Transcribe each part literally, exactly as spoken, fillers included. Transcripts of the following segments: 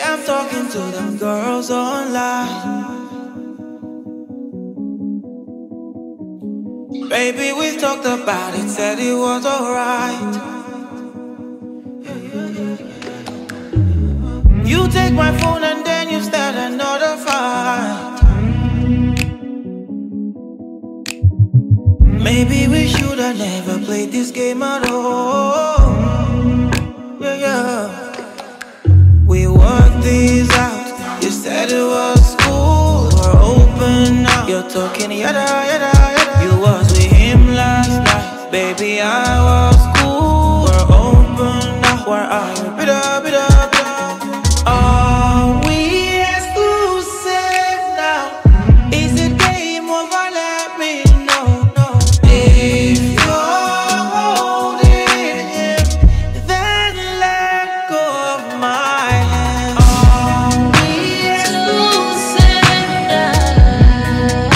I'm talking to them girls online. Baby, we talked about it, said it was alright. You take my phone and then you start another fight. Maybe we should have never played this game at all. Yeah, yeah. We worked these out. You said it was cool. We're open now. You're talking yada yada yada. You was with him last night. Baby, I was cool. We're open now. Where are you? Bida bida bida. Are we exclusive now? Is it game over? Let me know. No. If you're holding him, then let go of my hand. Are we exclusive now?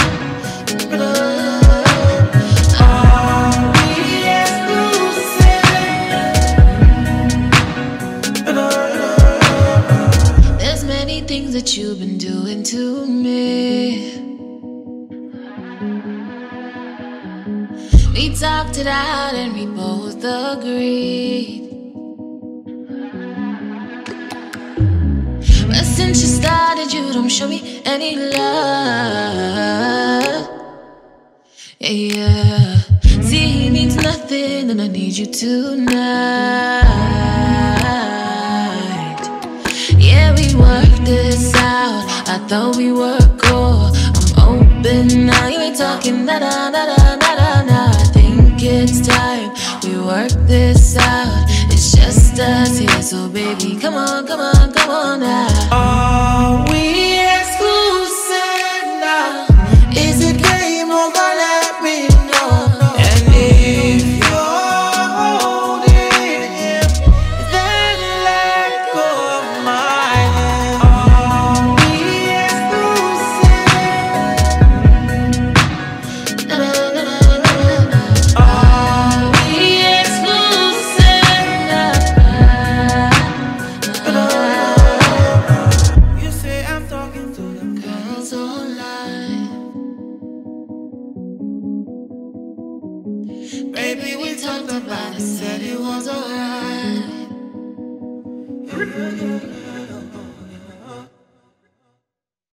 Are we exclusive? There's many things that you've been doing to me. We talked it out and we both agreed. But since you started, you don't show me any love. Yeah, yeah. See, he means nothing and I need you tonight. Yeah, we worked this out. I thought we were cool. I'm open now. You ain't talking da da da da da da da. I think it's time we work this out. It's just us here, so baby, come on, come on, come on now. Are we exclusive now? Is it game over? Let me know. And if you're holding him, then let go of my hand. Are we exclusive? Na, na, na, na, na, na. Are we exclusive now? You say I'm talking to them girls online. Baby, we talked about it, said it was alright.